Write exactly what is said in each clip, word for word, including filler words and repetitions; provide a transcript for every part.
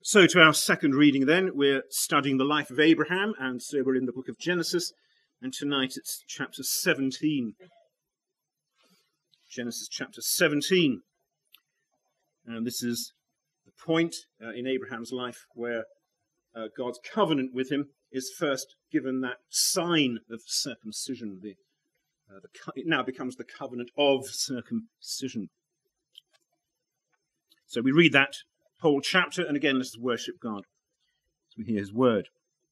So to our second reading then, we're studying the life of Abraham, and so we're in the book of Genesis, and tonight it's chapter seventeen. Genesis chapter seventeen. And this is the point uh, in Abraham's life where uh, God's covenant with him is first given that sign of circumcision. The, uh, the co- it now becomes the covenant of circumcision. So we read that whole chapter, and again, let's worship God as we hear his word.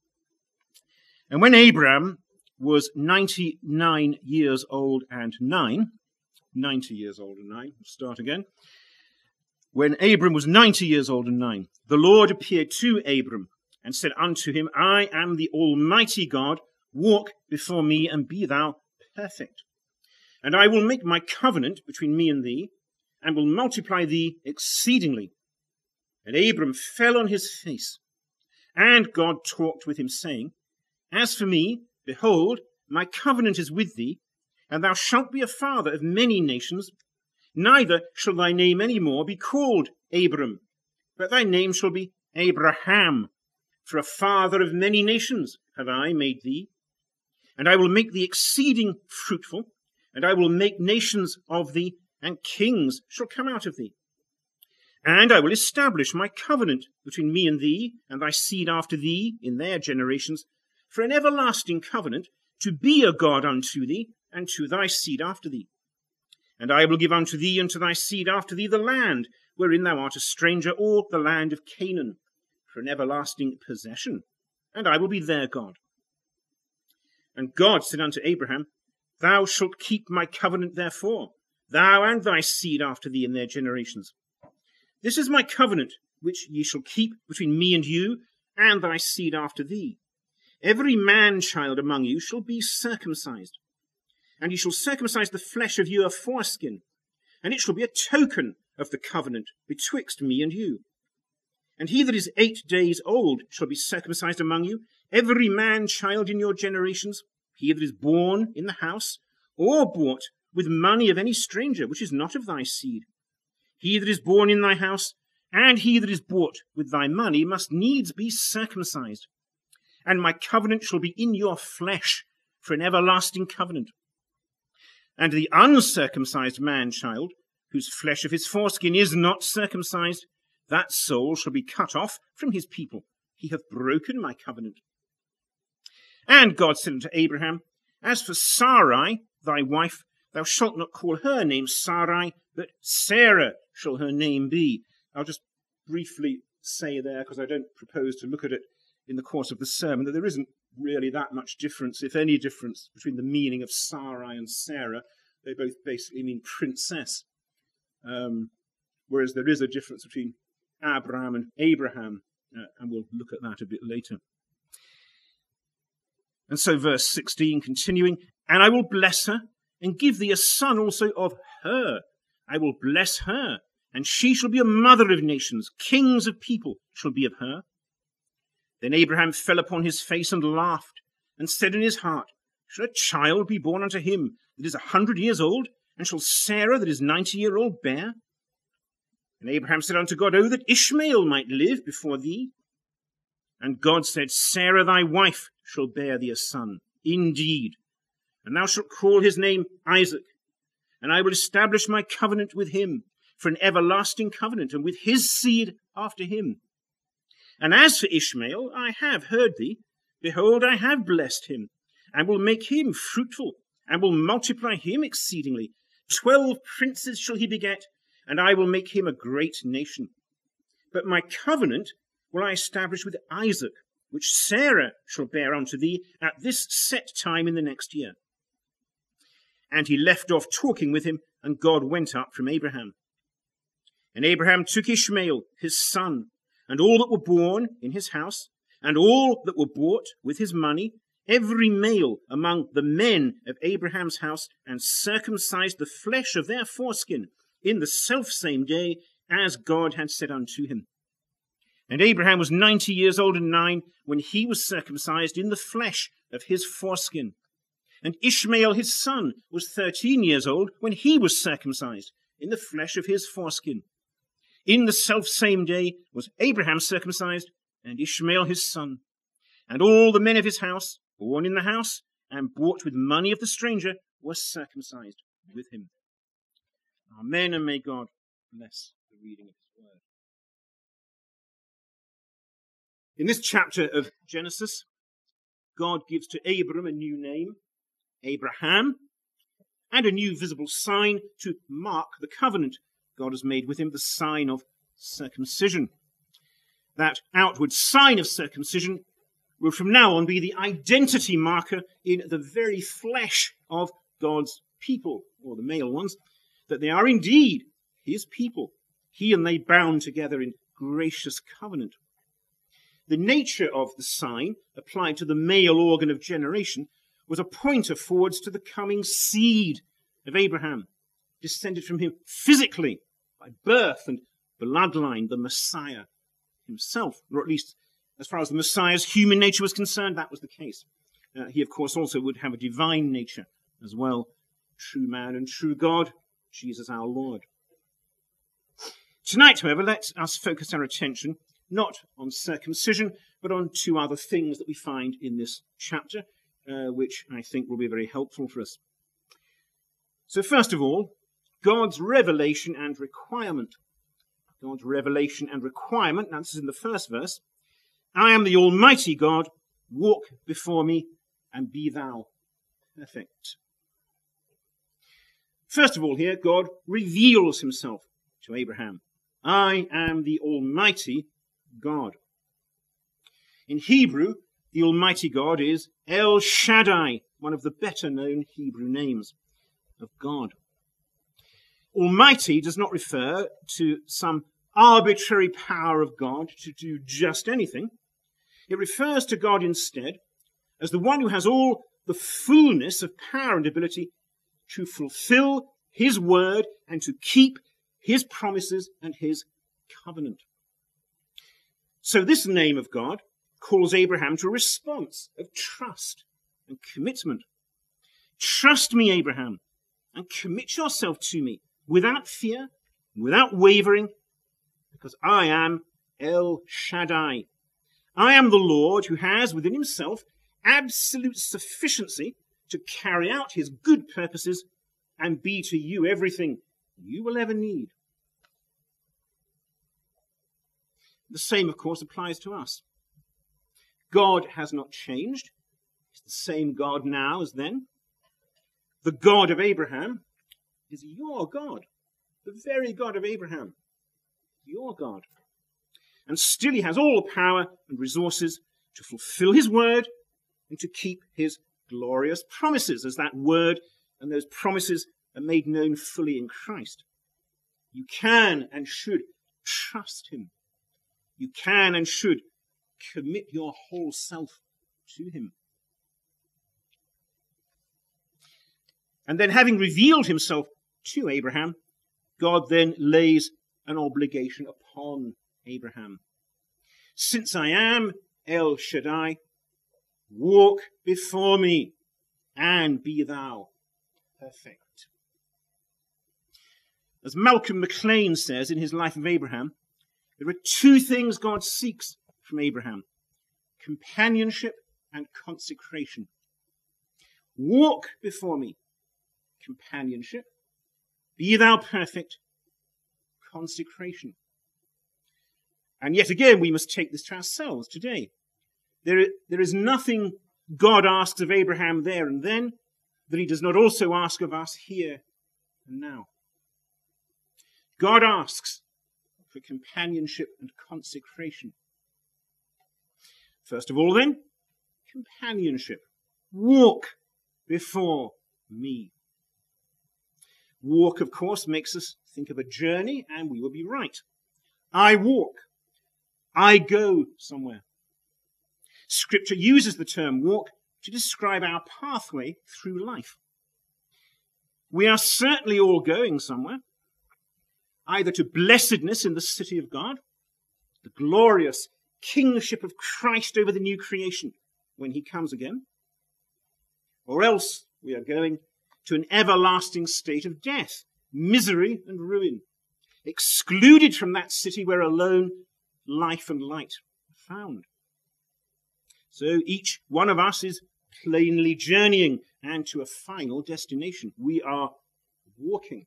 And when Abraham was ninety-nine years old and nine, ninety years old and nine, we'll start again. When Abram was ninety years old and nine, the Lord appeared to Abram and said unto him, I am the Almighty God, walk before me and be thou perfect. And I will make my covenant between me and thee, and will multiply thee exceedingly. And Abram fell on his face, and God talked with him, saying, As for me, behold, my covenant is with thee, and thou shalt be a father of many nations. Neither shall thy name any more be called Abram, but thy name shall be Abraham, for a father of many nations have I made thee. And I will make thee exceeding fruitful, and I will make nations of thee, and kings shall come out of thee. And I will establish my covenant between me and thee, and thy seed after thee in their generations, for an everlasting covenant, to be a God unto thee, and to thy seed after thee. And I will give unto thee and to thy seed after thee the land wherein thou art a stranger, or the land of Canaan, for an everlasting possession, and I will be their God. And God said unto Abraham, Thou shalt keep my covenant therefore, thou and thy seed after thee in their generations. This is my covenant which ye shall keep between me and you, and thy seed after thee. Every man-child among you shall be circumcised, and ye shall circumcise the flesh of your foreskin, and it shall be a token of the covenant betwixt me and you. And he that is eight days old shall be circumcised among you, every man-child in your generations, he that is born in the house, or bought with money of any stranger, which is not of thy seed. He that is born in thy house, and he that is bought with thy money, must needs be circumcised. And my covenant shall be in your flesh, for an everlasting covenant. And the uncircumcised man-child, whose flesh of his foreskin is not circumcised, that soul shall be cut off from his people. He hath broken my covenant. And God said unto Abraham, As for Sarai, thy wife, thou shalt not call her name Sarai, but Sarah shall her name be. I'll just briefly say there, because I don't propose to look at it in the course of the sermon, that there isn't really that much difference, if any difference, between the meaning of Sarai and Sarah. They both basically mean princess, um, whereas there is a difference between Abraham and Abraham, uh, and we'll look at that a bit later. And so verse sixteen, continuing, And I will bless her, and give thee a son also of her. I will bless her, and she shall be a mother of nations. Kings of people shall be of her. Then Abraham fell upon his face and laughed, and said in his heart, Shall a child be born unto him that is a hundred years old? And shall Sarah that is ninety year old bear? And Abraham said unto God, O that Ishmael might live before thee. And God said, Sarah thy wife shall bear thee a son, indeed. And thou shalt call his name Isaac. And I will establish my covenant with him for an everlasting covenant, and with his seed after him. And as for Ishmael, I have heard thee. Behold, I have blessed him, and will make him fruitful, and will multiply him exceedingly. Twelve princes shall he beget, and I will make him a great nation. But my covenant will I establish with Isaac, which Sarah shall bear unto thee at this set time in the next year. And he left off talking with him, and God went up from Abraham. And Abraham took Ishmael, his son, and all that were born in his house, and all that were bought with his money, every male among the men of Abraham's house, and circumcised the flesh of their foreskin in the selfsame day, as God had said unto him. And Abraham was ninety years old and nine when he was circumcised in the flesh of his foreskin. And Ishmael his son was thirteen years old when he was circumcised in the flesh of his foreskin. In the self-same day was Abraham circumcised, and Ishmael his son. And all the men of his house, born in the house, and bought with money of the stranger, were circumcised with him. Amen, and may God bless the reading of his word. In this chapter of Genesis, God gives to Abram a new name, Abraham, and a new visible sign to mark the covenant God has made with him, the sign of circumcision. That outward sign of circumcision will from now on be the identity marker in the very flesh of God's people, or the male ones, that they are indeed his people, he and they bound together in gracious covenant. The nature of the sign, applied to the male organ of generation, was a pointer forwards to the coming seed of Abraham, descended from him physically by birth and bloodline, the Messiah himself, or at least as far as the Messiah's human nature was concerned, that was the case. Uh, he, of course, also would have a divine nature as well, true man and true God, Jesus our Lord. Tonight, however, let us focus our attention not on circumcision, but on two other things that we find in this chapter, uh, which I think will be very helpful for us. So first of all, God's revelation and requirement. God's revelation and requirement. Now, this is in the first verse. I am the Almighty God. Walk before me and be thou perfect. First of all here, God reveals himself to Abraham. I am the Almighty God. In Hebrew, the Almighty God is El Shaddai, one of the better known Hebrew names of God. Almighty does not refer to some arbitrary power of God to do just anything. It refers to God instead as the one who has all the fullness of power and ability to fulfill his word and to keep his promises and his covenant. So this name of God calls Abraham to a response of trust and commitment. Trust me, Abraham, and commit yourself to me without fear, without wavering, because I am El Shaddai. I am the Lord who has within himself absolute sufficiency to carry out his good purposes and be to you everything you will ever need. The same, of course, applies to us. God has not changed. He's the same God now as then. The God of Abraham is your God, the very God of Abraham, your God. And still he has all the power and resources to fulfill his word and to keep his glorious promises, as that word and those promises are made known fully in Christ. You can and should trust him. You can and should commit your whole self to him. And then, having revealed himself to Abraham, God then lays an obligation upon Abraham. Since I am El Shaddai, walk before me and be thou perfect. As Malcolm McLean says in his Life of Abraham, there are two things God seeks from Abraham: companionship and consecration. Walk before me, companionship. Be thou perfect, consecration. And yet again, we must take this to ourselves today. There, there is nothing God asks of Abraham there and then that he does not also ask of us here and now. God asks for companionship and consecration. First of all, then, companionship. Walk before me. Walk, of course, makes us think of a journey, and we will be right. I walk. I go somewhere. Scripture uses the term walk to describe our pathway through life. We are certainly all going somewhere, either to blessedness in the city of God, the glorious kingship of Christ over the new creation when he comes again, or else we are going to an everlasting state of death, misery and ruin. excluded from that city where alone life and light are found. So each one of us is plainly journeying and to a final destination. We are walking.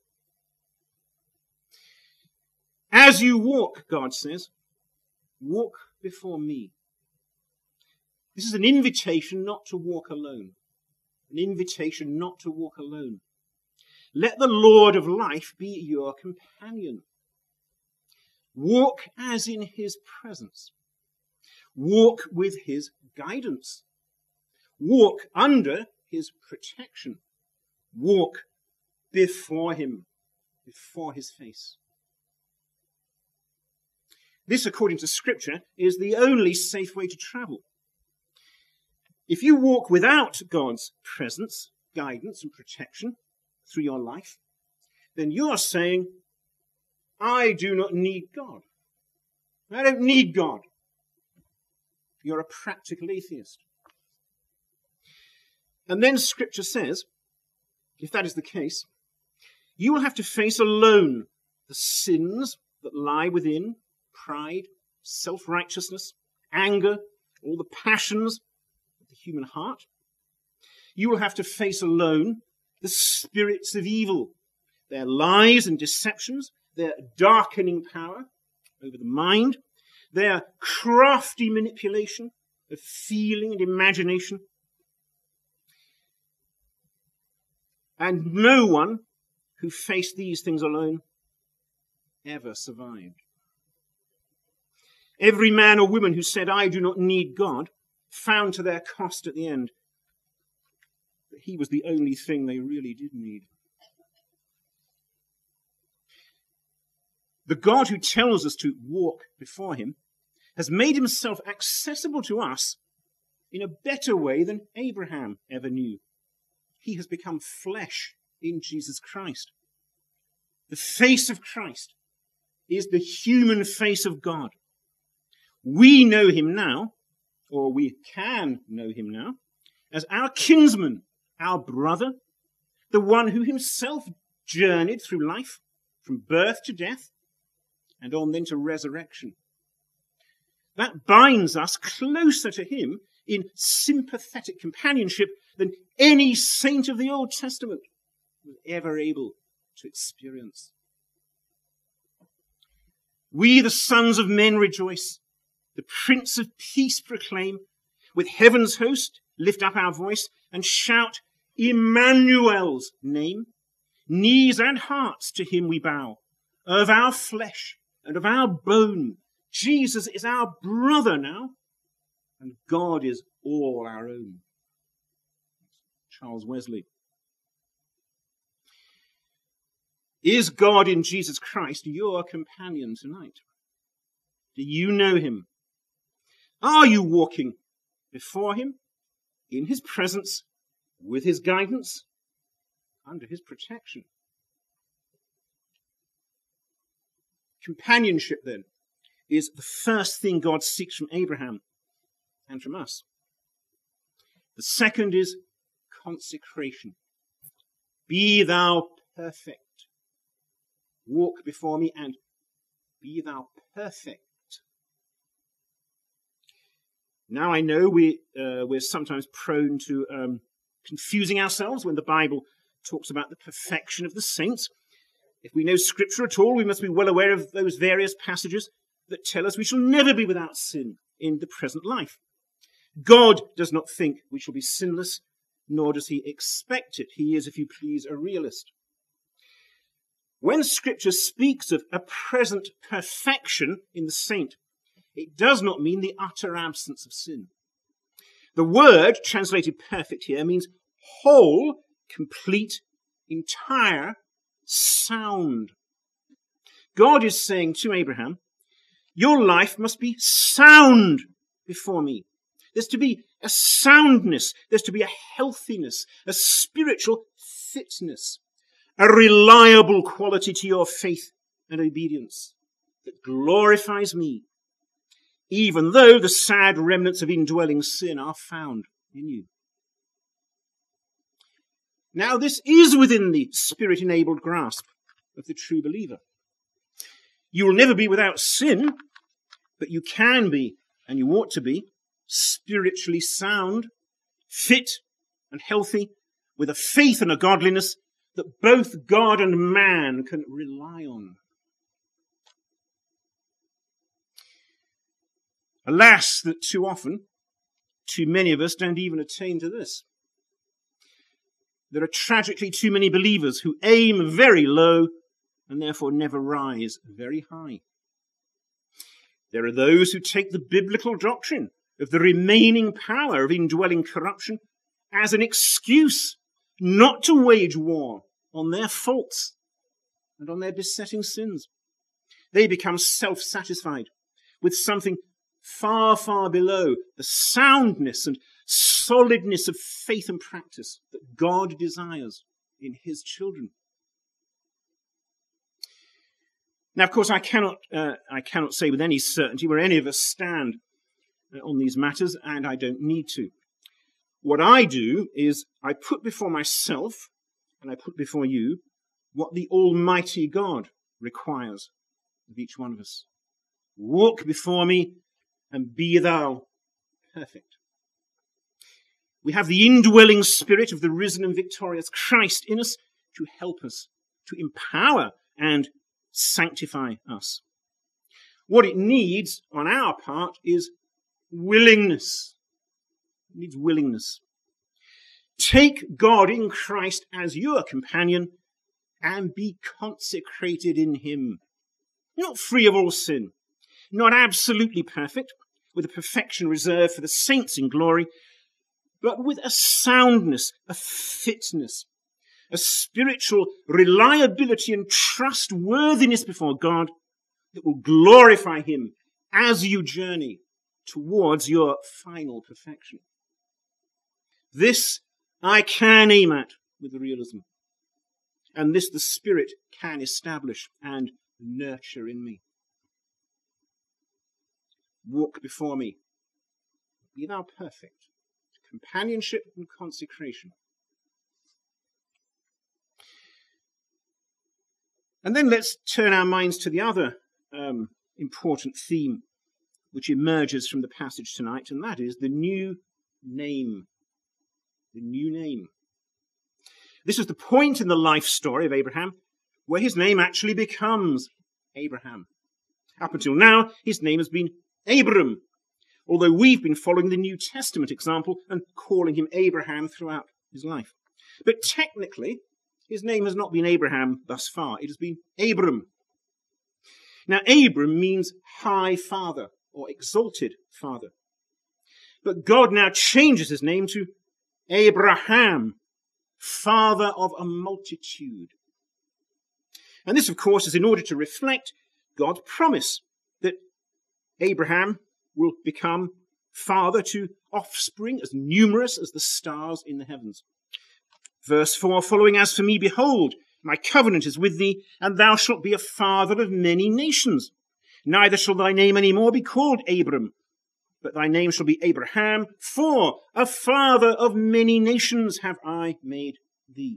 As you walk, God says, walk before me. This is an invitation not to walk alone. An invitation not to walk alone. Let the Lord of life be your companion. Walk as in his presence. Walk with his guidance. Walk under his protection. Walk before him, before his face. This, according to Scripture, is the only safe way to travel. If you walk without God's presence, guidance, and protection through your life, then you are saying, I do not need God. I don't need God. You're a practical atheist. And then Scripture says, if that is the case, you will have to face alone the sins that lie within pride, self-righteousness, anger, all the passions of the human heart. You will have to face alone the spirits of evil, their lies and deceptions, their darkening power over the mind, their crafty manipulation of feeling and imagination. And no one who faced these things alone ever survived. Every man or woman who said, I do not need God, found to their cost at the end that he was the only thing they really did need. The God who tells us to walk before him has made himself accessible to us in a better way than Abraham ever knew. He has become flesh in Jesus Christ. The face of Christ is the human face of God. We know him now, or we can know him now, as our kinsman, our brother, the one who himself journeyed through life from birth to death and on then to resurrection. That binds us closer to him in sympathetic companionship than any saint of the Old Testament was ever able to experience. We, the sons of men, rejoice. The Prince of Peace proclaim. With heaven's host, lift up our voice and shout Emmanuel's name. Knees and hearts to him we bow. Of our flesh and of our bone, Jesus is our brother now, and God is all our own. Charles Wesley. Is God in Jesus Christ your companion tonight? Do you know him? Are you walking before him, in his presence, with his guidance, under his protection? Companionship, then, is the first thing God seeks from Abraham and from us. The second is consecration. Be thou perfect. Walk before me and be thou perfect. Now I know we, uh, we're sometimes prone to um, confusing ourselves when the Bible talks about the perfection of the saints. If we know Scripture at all, we must be well aware of those various passages that tell us we shall never be without sin in the present life. God does not think we shall be sinless, nor does he expect it. He is, if you please, a realist. When Scripture speaks of a present perfection in the saint, it does not mean the utter absence of sin. The word translated perfect here means whole, complete, entire, sound. God is saying to Abraham, your life must be sound before me. There's to be a soundness, there's to be a healthiness, a spiritual fitness, a reliable quality to your faith and obedience that glorifies me, even though the sad remnants of indwelling sin are found in you. Now, this is within the spirit-enabled grasp of the true believer. You will never be without sin, but you can be, and you ought to be, spiritually sound, fit and healthy, with a faith and a godliness that both God and man can rely on. Alas, that too often, too many of us don't even attain to this. There are tragically too many believers who aim very low and therefore never rise very high. There are those who take the biblical doctrine of the remaining power of indwelling corruption as an excuse not to wage war on their faults and on their besetting sins. They become self-satisfied with something far, far below the soundness and solidness of faith and practice that God desires in his children. Now, of course, I cannot, uh, I cannot say with any certainty where any of us stand uh, on these matters, and I don't need to. What I do is I put before myself, and I put before you, what the Almighty God requires of each one of us. Walk before me, and be thou perfect. We have the indwelling spirit of the risen and victorious Christ in us to help us, to empower and sanctify us. What it needs on our part is willingness. It needs willingness. Take God in Christ as your companion and be consecrated in him. Not free of all sin, not absolutely perfect, with a perfection reserved for the saints in glory, but with a soundness, a fitness, a spiritual reliability and trustworthiness before God that will glorify him as you journey towards your final perfection. This I can aim at with realism, and this the Spirit can establish and nurture in me. Walk before me. Be thou perfect. Companionship and consecration. And then let's turn our minds to the other um, important theme which emerges from the passage tonight, and that is the new name. The new name. This is the point in the life story of Abraham where his name actually becomes Abraham. Up until now, his name has been Abram, although we've been following the New Testament example and calling him Abraham throughout his life. But technically, his name has not been Abraham thus far. It has been Abram. Now, Abram means high father or exalted father. But God now changes his name to Abraham, father of a multitude. And this, of course, is in order to reflect God's promise that Abraham will become father to offspring as numerous as the stars in the heavens. Verse four, following, as for me, behold, my covenant is with thee, and thou shalt be a father of many nations. Neither shall thy name any more be called Abram, but thy name shall be Abraham, for a father of many nations have I made thee.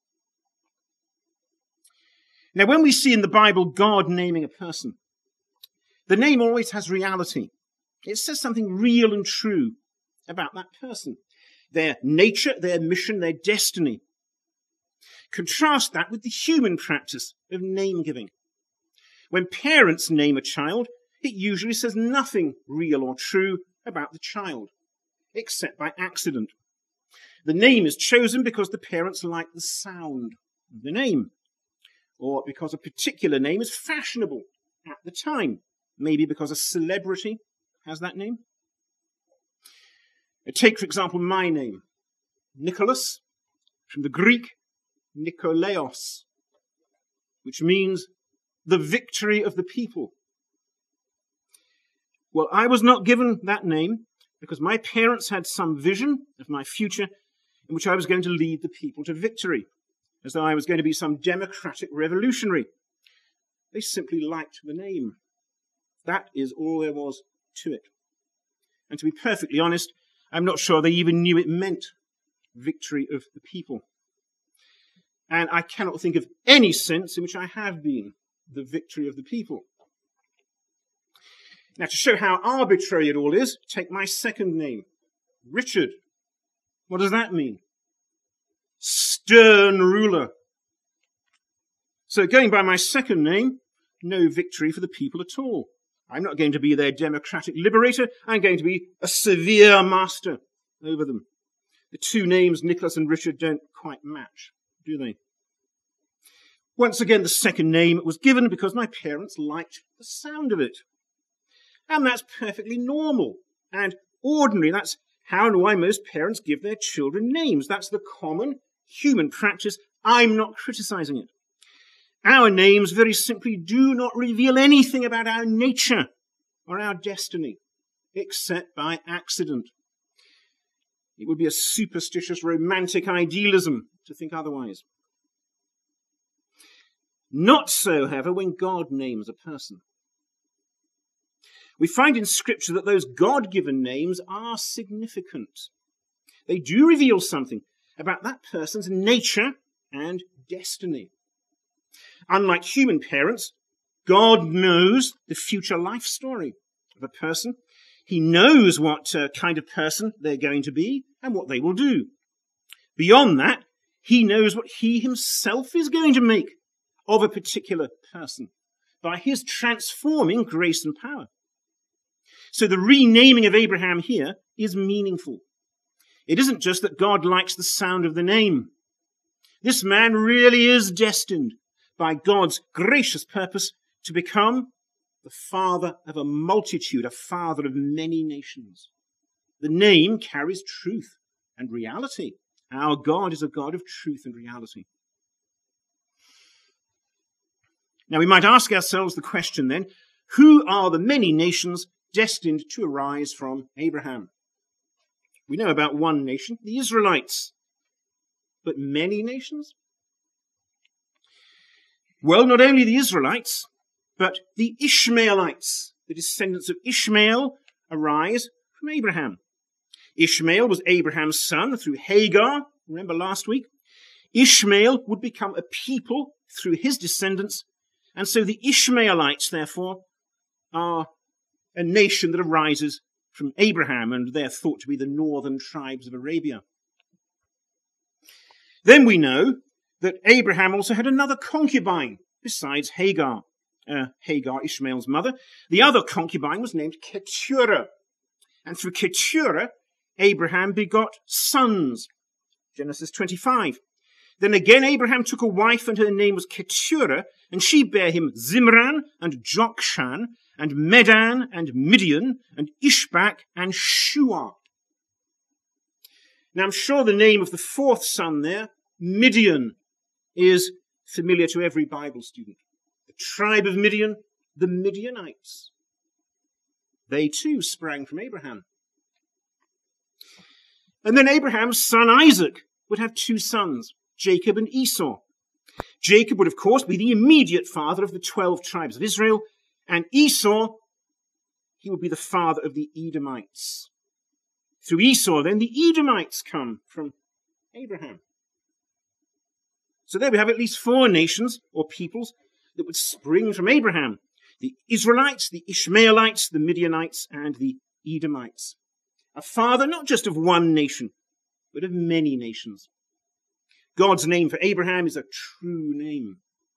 Now, when we see in the Bible God naming a person, the name always has reality. It says something real and true about that person, their nature, their mission, their destiny. Contrast that with the human practice of name-giving. When parents name a child, it usually says nothing real or true about the child, except by accident. The name is chosen because the parents like the sound of the name, or because a particular name is fashionable at the time, maybe because a celebrity has that name. Take, for example, my name, Nicholas, from the Greek Nikolaos, which means the victory of the people. Well, I was not given that name because my parents had some vision of my future in which I was going to lead the people to victory, as though I was going to be some democratic revolutionary. They simply liked the name. That is all there was to it. And to be perfectly honest, I'm not sure they even knew it meant victory of the people. And I cannot think of any sense in which I have been the victory of the people. Now, to show how arbitrary it all is, take my second name, Richard. What does that mean? Stern ruler. So going by my second name, no victory for the people at all. I'm not going to be their democratic liberator. I'm going to be a severe master over them. The two names, Nicholas and Richard, don't quite match, do they? Once again, the second name was given because my parents liked the sound of it. And that's perfectly normal and ordinary. That's how and why most parents give their children names. That's the common human practice. I'm not criticizing it. Our names very simply do not reveal anything about our nature or our destiny, except by accident. It would be a superstitious romantic idealism to think otherwise. Not so, however, when God names a person. We find in Scripture that those God-given names are significant. They do reveal something about that person's nature and destiny. Unlike human parents, God knows the future life story of a person. He knows what uh, kind of person they're going to be and what they will do. Beyond that, he knows what he himself is going to make of a particular person by his transforming grace and power. So the renaming of Abraham here is meaningful. It isn't just that God likes the sound of the name. This man really is destined by God's gracious purpose to become the father of a multitude, a father of many nations. The name carries truth and reality. Our God is a God of truth and reality. Now we might ask ourselves the question then, who are the many nations destined to arise from Abraham? We know about one nation, the Israelites. But many nations? Well, not only the Israelites, but the Ishmaelites, the descendants of Ishmael, arise from Abraham. Ishmael was Abraham's son through Hagar, remember last week? Ishmael would become a people through his descendants, and so the Ishmaelites, therefore, are a nation that arises from Abraham, and they're thought to be the northern tribes of Arabia. Then we know that Abraham also had another concubine besides Hagar, uh, Hagar, Ishmael's mother. The other concubine was named Keturah, and through Keturah, Abraham begot sons. Genesis twenty-five. Then again Abraham took a wife, and her name was Keturah, and she bare him Zimran and Jokshan and Medan and Midian and Ishbak and Shuah. Now I'm sure the name of the fourth son there, Midian, is familiar to every Bible student. The tribe of Midian, the Midianites. They too sprang from Abraham. And then Abraham's son Isaac would have two sons, Jacob and Esau. Jacob would, of course, be the immediate father of the twelve tribes of Israel, and Esau, he would be the father of the Edomites. Through Esau, then, the Edomites come from Abraham. So there we have at least four nations or peoples that would spring from Abraham. The Israelites, the Ishmaelites, the Midianites, and the Edomites. A father not just of one nation, but of many nations. God's name for Abraham is a true name.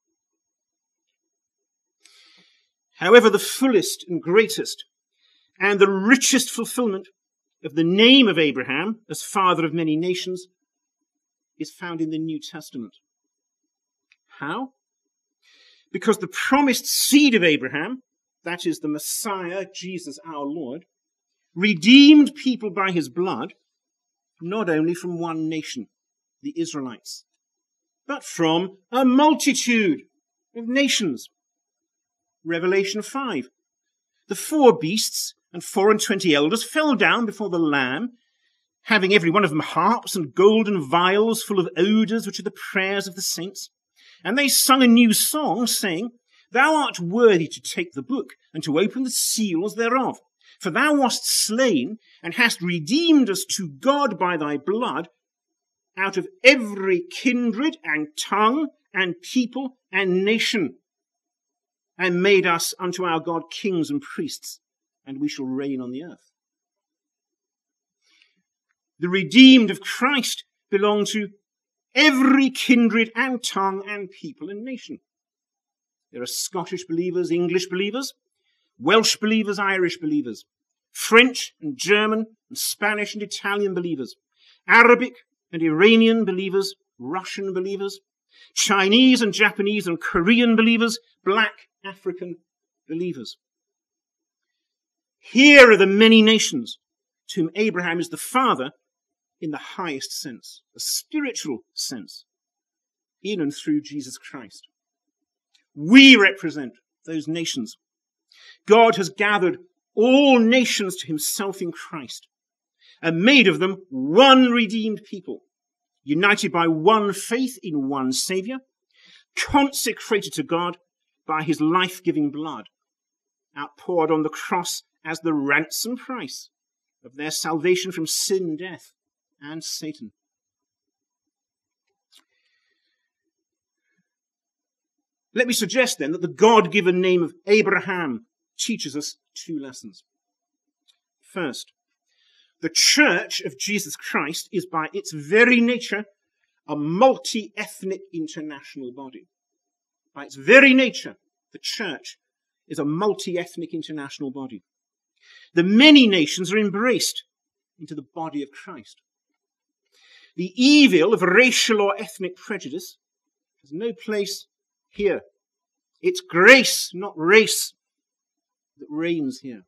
However, the fullest and greatest and the richest fulfillment of the name of Abraham as father of many nations is found in the New Testament. How? Because the promised seed of Abraham, that is the Messiah, Jesus our Lord, redeemed people by his blood, not only from one nation, the Israelites, but from a multitude of nations. Revelation five. The four beasts and four and twenty elders fell down before the Lamb, having every one of them harps and golden vials full of odours, which are the prayers of the saints. And they sung a new song, saying, Thou art worthy to take the book and to open the seals thereof. For thou wast slain and hast redeemed us to God by thy blood out of every kindred and tongue and people and nation, and made us unto our God kings and priests, and we shall reign on the earth. The redeemed of Christ belong to every kindred and tongue and people and nation. There are Scottish believers, English believers, Welsh believers, Irish believers, French and German and Spanish and Italian believers, Arabic and Iranian believers, Russian believers, Chinese and Japanese and Korean believers, black African believers. Here are the many nations to whom Abraham is the father in the highest sense, the spiritual sense, in and through Jesus Christ. We represent those nations. God has gathered all nations to himself in Christ and made of them one redeemed people, united by one faith in one Saviour, consecrated to God by his life-giving blood, outpoured on the cross as the ransom price of their salvation from sin, death, and Satan. Let me suggest then that the God-given name of Abraham teaches us two lessons. First, the Church of Jesus Christ is by its very nature a multi-ethnic international body. By its very nature, the Church is a multi-ethnic international body. The many nations are embraced into the body of Christ. The evil of racial or ethnic prejudice has no place here. It's grace, not race, that reigns here.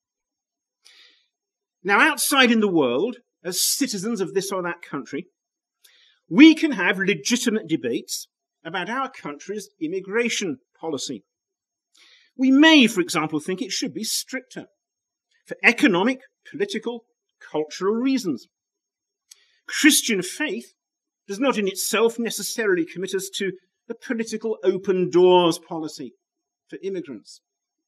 Now, outside in the world, as citizens of this or that country, we can have legitimate debates about our country's immigration policy. We may, for example, think it should be stricter for economic, political, cultural reasons. Christian faith does not in itself necessarily commit us to the political open doors policy for immigrants.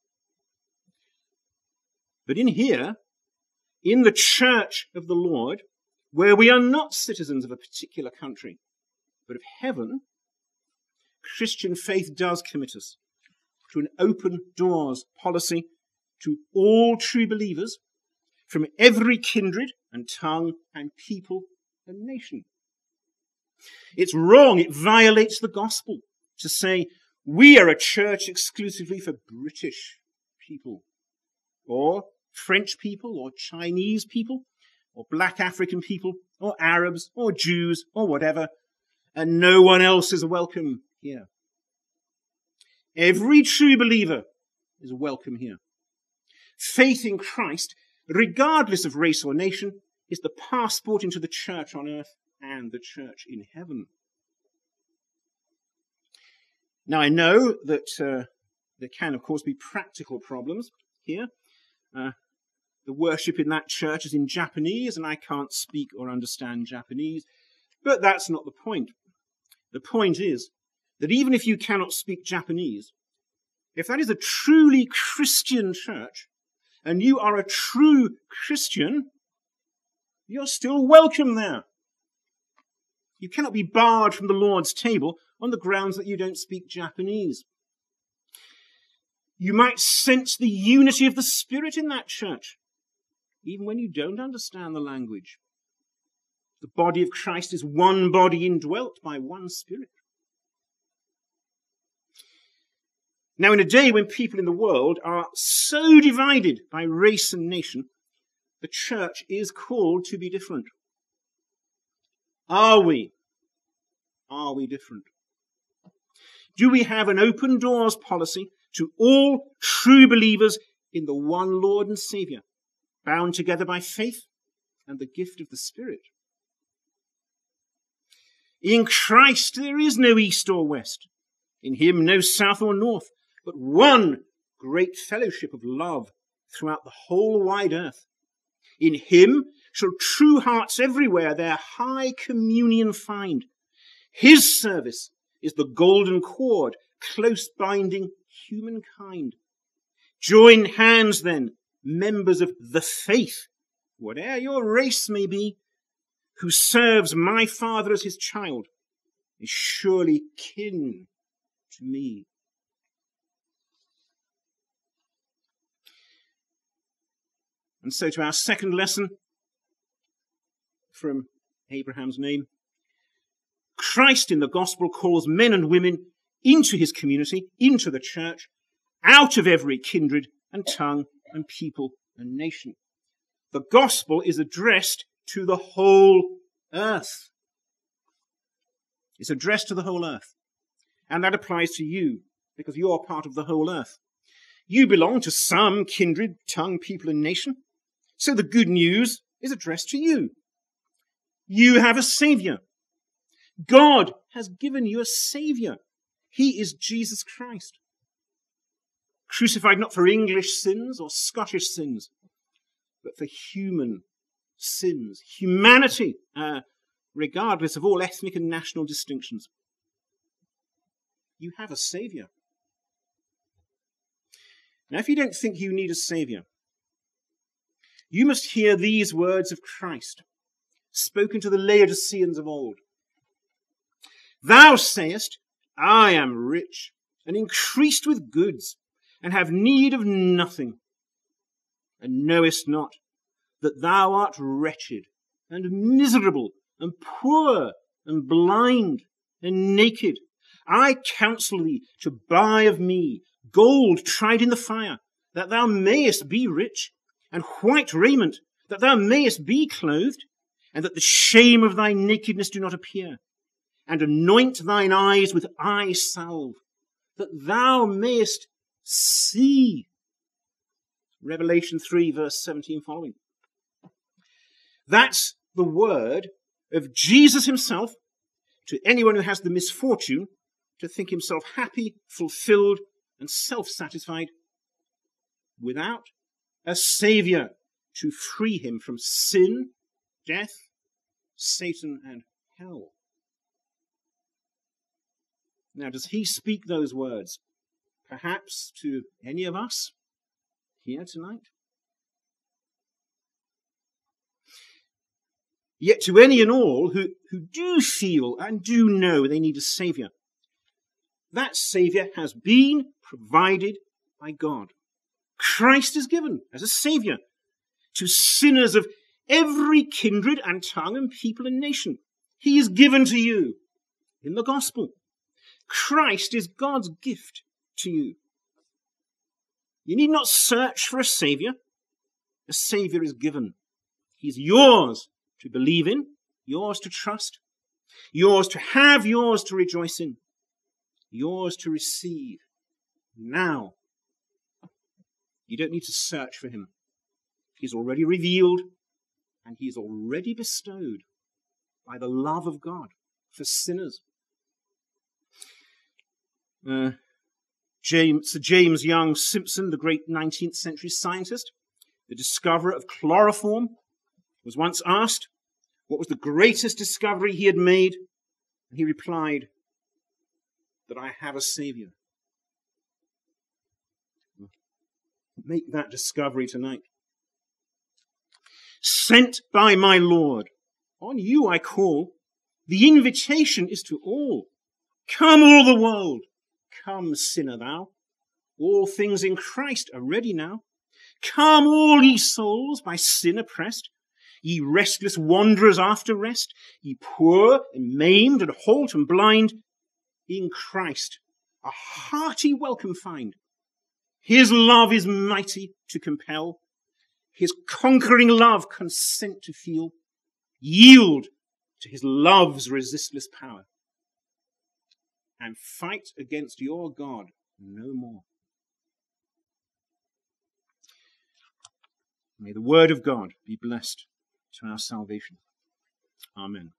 But in here, in the church of the Lord, where we are not citizens of a particular country, but of heaven, Christian faith does commit us to an open doors policy to all true believers from every kindred and tongue and people and nation. It's wrong, it violates the gospel to say we are a church exclusively for British people, or French people, or Chinese people, or black African people, or Arabs, or Jews, or whatever, and no one else is welcome here. Every true believer is welcome here. Faith in Christ, regardless of race or nation, is the passport into the church on earth and the church in heaven. Now, I know that uh, there can, of course, be practical problems here. Uh, the worship in that church is in Japanese, and I can't speak or understand Japanese. But that's not the point. The point is that even if you cannot speak Japanese, if that is a truly Christian church, and you are a true Christian, you're still welcome there. You cannot be barred from the Lord's table on the grounds that you don't speak Japanese. You might sense the unity of the Spirit in that church, even when you don't understand the language. The body of Christ is one body indwelt by one Spirit. Now, in a day when people in the world are so divided by race and nation, the church is called to be different. Are we? Are we different? Do we have an open doors policy to all true believers in the one Lord and Saviour, bound together by faith and the gift of the Spirit? In Christ there is no east or west. In him no south or north, but one great fellowship of love throughout the whole wide earth. In him shall true hearts everywhere their high communion find. His service is the golden cord close binding humankind. Join hands then, members of the faith, whatever your race may be, who serves my Father as his child, is surely kin to me. And so to our second lesson from Abraham's name, Christ in the gospel calls men and women into his community, into the church, out of every kindred and tongue and people and nation. The gospel is addressed to the whole earth. It's addressed to the whole earth. And that applies to you, because you are part of the whole earth. You belong to some kindred, tongue, people, and nation. So the good news is addressed to you. You have a Savior. God has given you a Savior. He is Jesus Christ. Crucified not for English sins or Scottish sins, but for human sins. Humanity, uh, regardless of all ethnic and national distinctions. You have a Savior. Now, if you don't think you need a Savior, you must hear these words of Christ, spoken to the Laodiceans of old. Thou sayest, I am rich, and increased with goods, and have need of nothing, and knowest not that thou art wretched, and miserable, and poor, and blind, and naked. I counsel thee to buy of me gold tried in the fire, that thou mayest be rich, and white raiment, that thou mayest be clothed, and that the shame of thy nakedness do not appear, and anoint thine eyes with eye salve, that thou mayest see. Revelation three, verse seventeen following. That's the word of Jesus himself to anyone who has the misfortune to think himself happy, fulfilled, and self-satisfied without a Saviour to free him from sin, death, Satan, and hell. Now, does he speak those words, perhaps to any of us here tonight? Yet to any and all who, who do feel and do know they need a Saviour, that Saviour has been provided by God. Christ is given as a Saviour to sinners of every kindred and tongue and people and nation. He is given to you in the gospel. Christ is God's gift to you. You need not search for a Saviour. A Saviour is given. He's yours to believe in, yours to trust, yours to have, yours to rejoice in, yours to receive now. You don't need to search for him. He's already revealed and he's already bestowed by the love of God for sinners. Uh, James, Sir James Young Simpson, the great nineteenth century scientist, the discoverer of chloroform, was once asked what was the greatest discovery he had made, and he replied, that I have a Saviour. Make that discovery tonight. Sent by my Lord, on you I call. The invitation is to all. Come all the world. Come, sinner thou. All things in Christ are ready now. Come all ye souls by sin oppressed, ye restless wanderers after rest, ye poor and maimed and halt and blind, in Christ a hearty welcome find. His love is mighty to compel, his conquering love consent to feel, yield to his love's resistless power, and fight against your God no more. May the word of God be blessed to our salvation. Amen.